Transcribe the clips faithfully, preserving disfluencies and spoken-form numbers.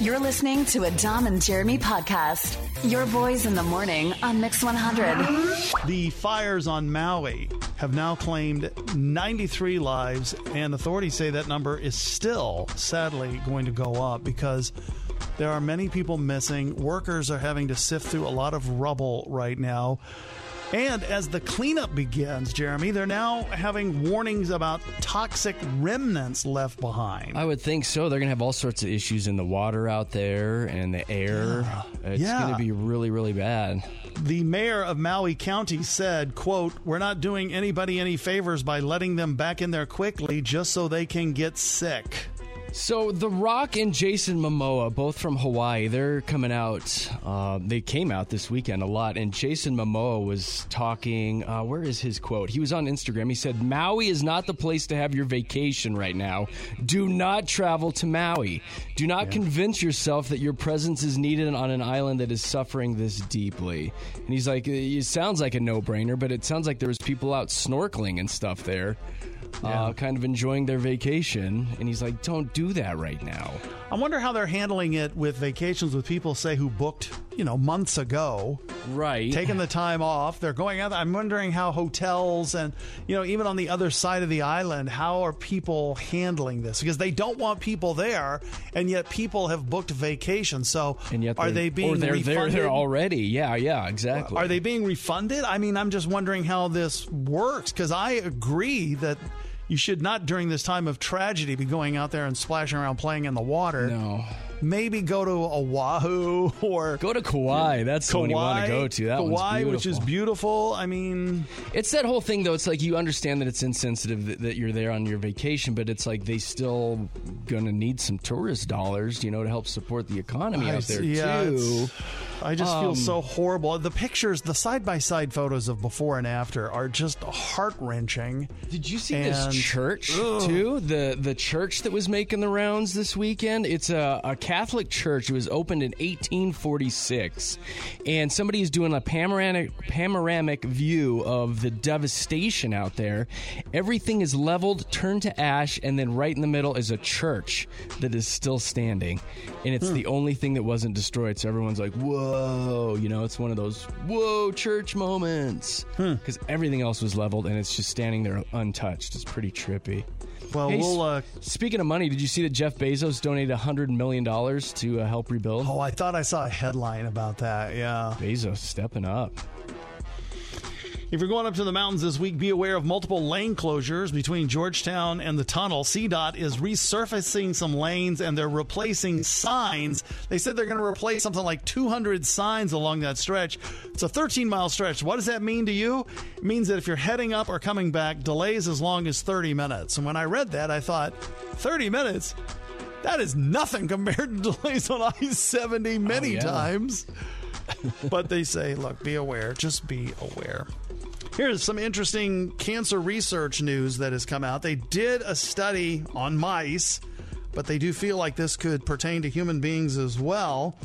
You're listening to a Dom and Jeremy podcast. Your boys in the morning on Mix one hundred. The fires on Maui have now claimed ninety-three lives, and authorities say that number is still, sadly, going to go up because there are many people missing. Workers are having to sift through a lot of rubble right now. And as the cleanup begins, Jeremy, they're now having warnings about toxic remnants left behind. I would think so. They're going to have all sorts of issues in the water out there and the air. Yeah. It's yeah. going to be really, really bad. The mayor of Maui County said, quote, "We're not doing anybody any favors by letting them back in there quickly just so they can get sick." So The Rock and Jason Momoa, both from Hawaii, they're coming out. Uh, they came out this weekend a lot. And Jason Momoa was talking. Uh, where is his quote? He was on Instagram. He said, "Maui is not the place to have your vacation right now. Do not travel to Maui. Do not yeah. convince yourself that your presence is needed on an island that is suffering this deeply." And he's like, it sounds like a no-brainer, but it sounds like there was people out snorkeling and stuff there. Yeah. Uh, kind of enjoying their vacation, and he's like, don't do that right now. I wonder how they're handling it with vacations with people, say, who booked, you know, months ago. Right. Taking the time off. They're going out. I'm wondering how hotels and, you know, even on the other side of the island, how are people handling this? Because they don't want people there, and yet people have booked vacations. So and yet are they being or they're, refunded? They're there already. Yeah, yeah, exactly. Are they being refunded? I mean, I'm just wondering how this works, because I agree that you should not, during this time of tragedy, be going out there and splashing around playing in the water. No. Maybe go to Oahu or... Go to Kauai. That's the one you want to go to. That Kauai, one's which is beautiful. I mean... It's that whole thing, though. It's like you understand that it's insensitive that, that you're there on your vacation, but it's like they still going to need some tourist dollars, you know, to help support the economy I, out there, yeah, too. I just um, feel so horrible. The pictures, the side-by-side photos of before and after are just heart-wrenching. Did you see and, this church, ugh. too? The the church that was making the rounds this weekend? It's a, a Catholic church. It was opened in eighteen forty-six, and somebody is doing a panoramic panoramic view of the devastation out there. Everything is leveled, turned to ash, and then right in the middle is a church that is still standing, and it's hmm. the only thing that wasn't destroyed. So everyone's like, whoa, you know, it's one of those whoa church moments, because hmm. everything else was leveled and it's just standing there untouched. It's pretty trippy. Well, hey, we'll. Uh, speaking of money, did you see that Jeff Bezos donated one hundred million dollars to uh, help rebuild? Oh, I thought I saw a headline about that, yeah. Bezos stepping up. If you're going up to the mountains this week, be aware of multiple lane closures between Georgetown and the tunnel. C DOT is resurfacing some lanes, and they're replacing signs. They said they're going to replace something like two hundred signs along that stretch. It's a thirteen-mile stretch. What does that mean to you? It means that if you're heading up or coming back, delays as long as thirty minutes. And when I read that, I thought, thirty minutes? That is nothing compared to delays on I seventy many oh, yeah. times. But they say, look, be aware. Just be aware. Here's some interesting cancer research news that has come out. They did a study on mice, but they do feel like this could pertain to human beings as well.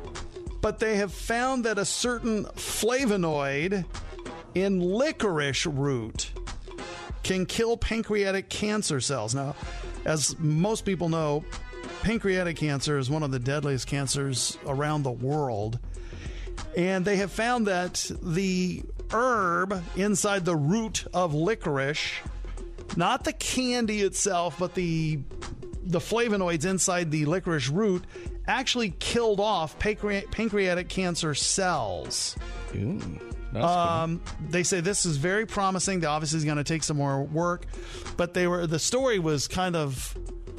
But they have found that a certain flavonoid in licorice root can kill pancreatic cancer cells. Now, as most people know, pancreatic cancer is one of the deadliest cancers around the world. And they have found that the herb inside the root of licorice, not the candy itself, but the the flavonoids inside the licorice root, actually killed off pancre- pancreatic cancer cells. Ooh, that's um, cool. They say this is very promising. They obviously is going to take some more work, but they were the story was kind of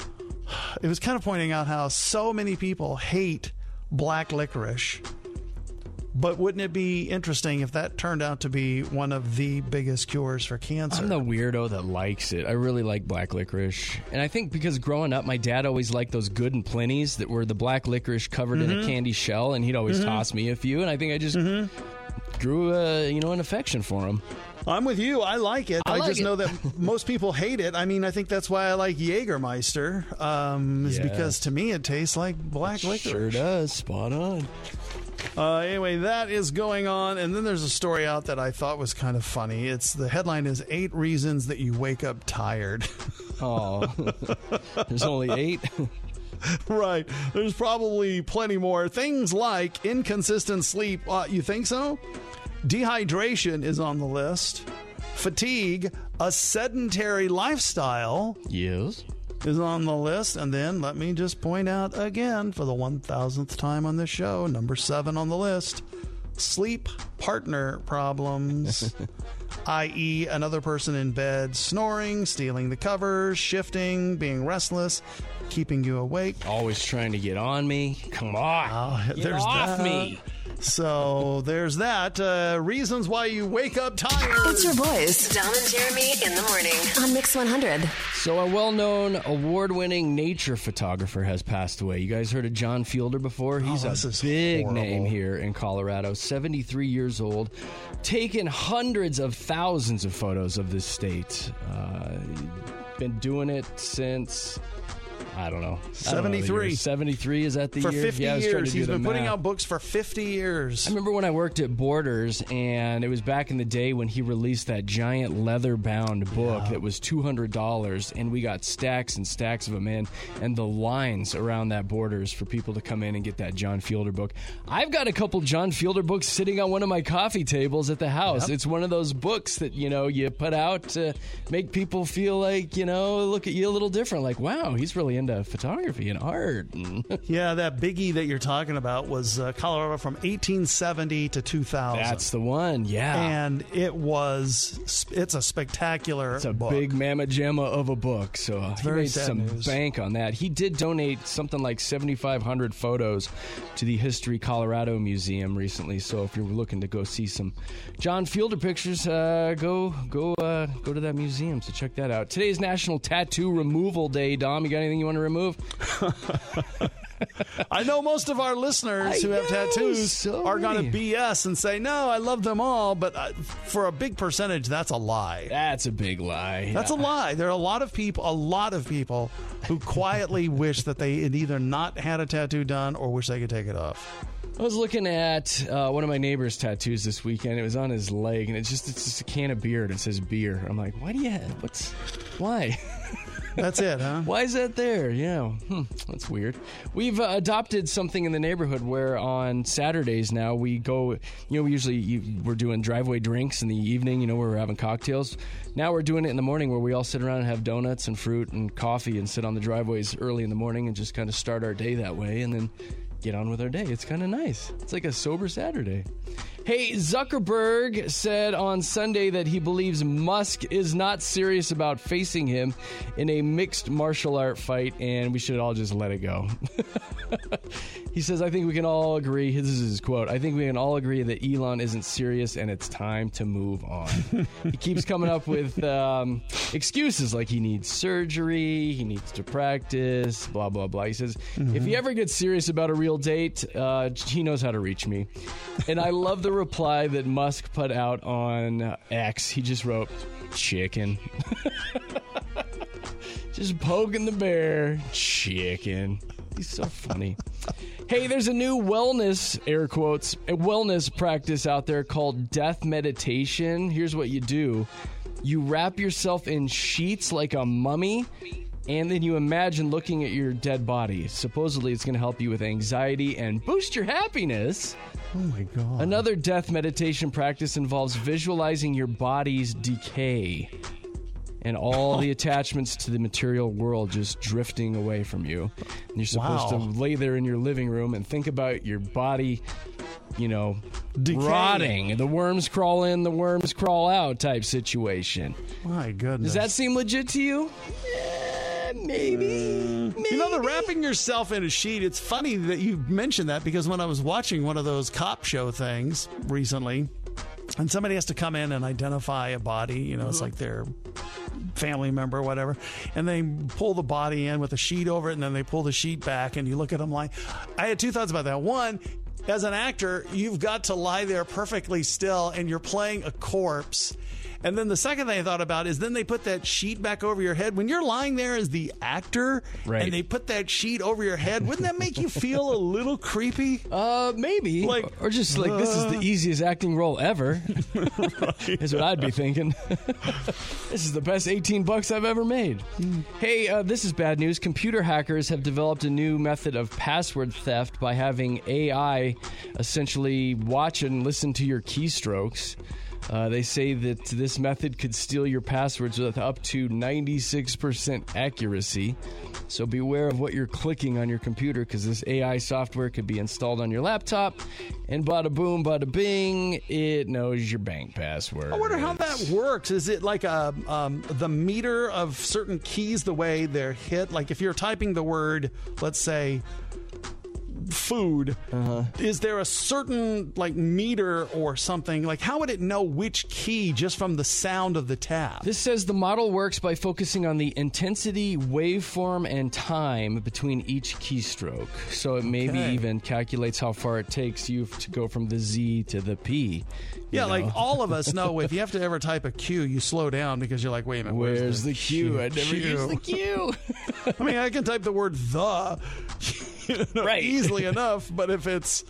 it was kind of pointing out how so many people hate black licorice. But wouldn't it be interesting if that turned out to be one of the biggest cures for cancer? I'm the weirdo that likes it. I really like black licorice. And I think because growing up, my dad always liked those Good and Plenty's that were the black licorice covered mm-hmm. in a candy shell, and he'd always mm-hmm. toss me a few, and I think I just mm-hmm. grew a, you know, an affection for them. I'm with you. I like it. I, I like just it. know that most people hate it. I mean, I think that's why I like Jägermeister, um, is yeah. because to me it tastes like black it licorice. Sure does. Spot on. Uh, anyway, that is going on. And then there's a story out that I thought was kind of funny. It's the headline is Eight Reasons That You Wake Up Tired. Oh, there's only eight. Right. There's probably plenty more. Things like inconsistent sleep. Uh, you think so? Dehydration is on the list. Fatigue, a sedentary lifestyle. Yes. Is on the list. And then let me just point out again for the one thousandth time on this show, number seven on the list, sleep partner problems, that is another person in bed snoring, stealing the covers, shifting, being restless, keeping you awake. Always trying to get on me. Come on. Oh, get there's off that. me. So there's that. Uh, reasons why you wake up tired. It's your boys, Dom and Jeremy in the morning on Mix one hundred. So a well-known, award-winning nature photographer has passed away. You guys heard of John Fielder before? He's Oh, a this is big horrible. name here in Colorado. seventy-three years old, taken hundreds of thousands of photos of this state. Uh, been doing it since... I don't know. I don't know the seventy-three. year. seventy-three, is that the For year? fifty yeah, I was trying to years. do He's the been putting math. out books for fifty years. I remember when I worked at Borders, and it was back in the day when he released that giant leather-bound book Yeah. that was two hundred dollars, and we got stacks and stacks of them in, and the lines around that Borders for people to come in and get that John Fielder book. I've got a couple John Fielder books sitting on one of my coffee tables at the house. Yep. It's one of those books that, you know, you put out to make people feel like, you know, look at you a little different, like, wow, he's really into photography and art. Yeah, that biggie that you're talking about was uh, Colorado from eighteen seventy to two thousand. That's the one, yeah. And it was, it's a spectacular It's a book. big mamma jamma of a book, so uh, he very made sad some news. bank on that. He did donate something like seventy-five hundred photos to the History Colorado Museum recently. So if you're looking to go see some John Fielder pictures, uh, go go uh, go to that museum. So check that out. Today is National Tattoo Removal Day. Dom, you got anything you want to remove? I know most of our listeners I who have know, tattoos so are going to many. B S and say, no, I love them all. But uh, for a big percentage, that's a lie. That's a big lie. That's a lie. There are a lot of people, a lot of people who quietly wish that they had either not had a tattoo done or wish they could take it off. I was looking at uh, one of my neighbor's tattoos this weekend. It was on his leg, and it's just it's just a can of beer, and it says beer. I'm like, why do you have, what's, why? That's it, huh? Why is that there? Yeah, hmm, that's weird. We've uh, adopted something in the neighborhood where on Saturdays now we go, you know, we usually you, we're doing driveway drinks in the evening, you know, where we're having cocktails. Now we're doing it in the morning where we all sit around and have donuts and fruit and coffee and sit on the driveways early in the morning and just kind of start our day that way and then get on with our day. It's kind of nice. It's like a sober Saturday. Hey, Zuckerberg said on Sunday that he believes Musk is not serious about facing him in a mixed martial art fight, and we should all just let it go. He says, I think we can all agree, this is his quote, I think we can all agree that Elon isn't serious and it's time to move on. He keeps coming up with um, excuses like he needs surgery, he needs to practice, blah, blah, blah. He says, mm-hmm. if he ever gets serious about a real date, uh, he knows how to reach me. And I love the reply that Musk put out on X. He just wrote, chicken. Just poking the bear. Chicken. He's so funny. Hey, there's a new wellness, air quotes, a wellness practice out there called death meditation. Here's what you do. You wrap yourself in sheets like a mummy, and then you imagine looking at your dead body. Supposedly, it's going to help you with anxiety and boost your happiness. Oh, my God. Another death meditation practice involves visualizing your body's decay and all the attachments to the material world just drifting away from you. And you're supposed Wow. to lay there in your living room and think about your body, you know, Decaying. rotting. The worms crawl in, the worms crawl out type situation. My goodness. Does that seem legit to you? Yeah, maybe. maybe. You know, the wrapping yourself in a sheet, it's funny that you mentioned that because when I was watching one of those cop show things recently, and somebody has to come in and identify a body, you know, it's like their family member or whatever, and they pull the body in with a sheet over it, and then they pull the sheet back, and you look at them like, I had two thoughts about that. One, as an actor, you've got to lie there perfectly still, and you're playing a corpse. And then the second thing I thought about is then they put that sheet back over your head. When you're lying there as the actor Right. and they put that sheet over your head, wouldn't that make you feel a little creepy? Uh, maybe. Like, or just like, this is the easiest acting role ever. Right. Is what I'd be thinking. This is the best eighteen bucks I've ever made. Hey, uh, this is bad news. Computer hackers have developed a new method of password theft by having A I essentially watch and listen to your keystrokes. Uh, they say that this method could steal your passwords with up to ninety-six percent accuracy. So beware of what you're clicking on your computer, because this A I software could be installed on your laptop, and bada boom, bada bing, it knows your bank password. I wonder how that works. Is it like a um, the meter of certain keys, the way they're hit? Like if you're typing the word, let's say, food, uh-huh. is there a certain like meter or something? Like how would it know which key just from the sound of the tap? This says the model works by focusing on the intensity, waveform, and time between each keystroke. So it maybe Okay. even calculates how far it takes you to go from the Z to the P. Yeah, know? like all of us know if you have to ever type a Q, you slow down because you're like, wait a minute, Where's, where's the Q? I never Q? use the Q. I mean, I can type the word the you know, Right. easily enough, but if it's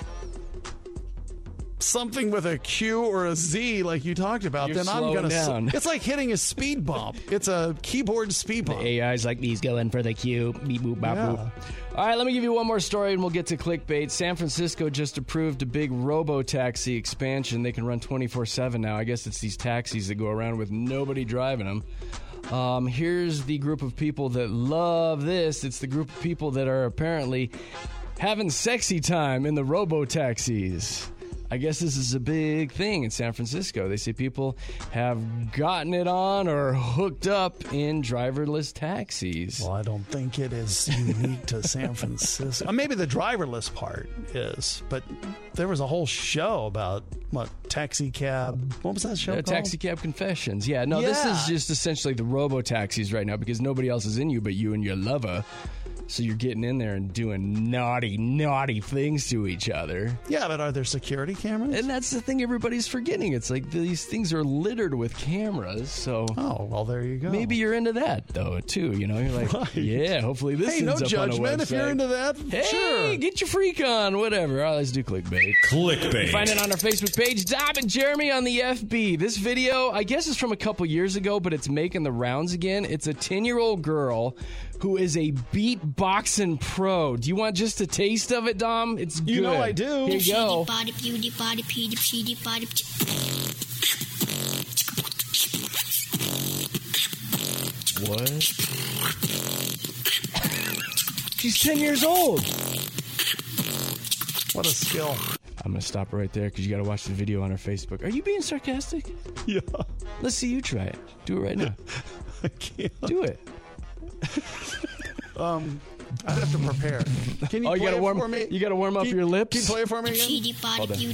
something with a Q or a Z like you talked about, You're then I'm slowing going to... down. It's like hitting a speed bump. It's a keyboard speed bump. A I's like, he's going for the Q. Beep, boop, bop, Yeah. boop. All right, let me give you one more story and we'll get to clickbait. San Francisco just approved a big robo-taxi expansion. They can run twenty-four seven now. I guess it's these taxis that go around with nobody driving them. Um, here's the group of people that love this. It's the group of people that are apparently having sexy time in the robo-taxis. I guess this is a big thing in San Francisco. They say people have gotten it on or hooked up in driverless taxis. Well, I don't think it is unique to San Francisco. Uh, Maybe the driverless part is, but there was a whole show about, what, taxi cab. What was that show Uh, called? Taxi Cab Confessions. Yeah, no, this is Yeah. just essentially the robo-taxis right now because nobody else is in you but you and your lover. So you're getting in there and doing naughty, naughty things to each other. Yeah, but are there security cameras? And that's the thing everybody's forgetting. It's like these things are littered with cameras, so... Oh, well, there you go. Maybe you're into that, though, too. You know, you're like, Right. yeah, hopefully this Hey, no ends up on a judgment if you're website. into that. Hey, Sure. get your freak on, whatever. All right, let's do clickbait. Clickbait. Find it on our Facebook page, Dom and Jeremy on the F B. This video, I guess, is from a couple years ago, but it's making the rounds again. It's a ten-year-old girl who is a beatboxing pro. Do you want just a taste of it, Dom? It's good. You know I do. Here you go. What? She's ten years old. What a skill. I'm going to stop right there because you got to watch the video on our Facebook. Are you being sarcastic? Yeah. Let's see you try it. Do it right now. I can't. Do it. Um, I have to prepare. Can you Oh, you play gotta it warm. for me? You got to warm up Can you- your lips. Can you play it for me again? Hold on.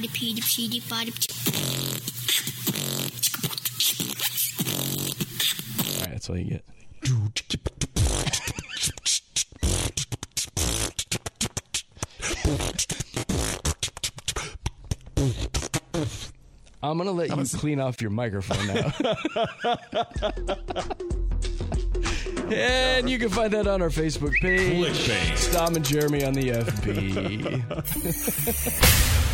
All right, that's all you get. I'm gonna let you clean off your microphone now. And you can find that on our Facebook page. Clickbait. Dom and Jeremy on the F B.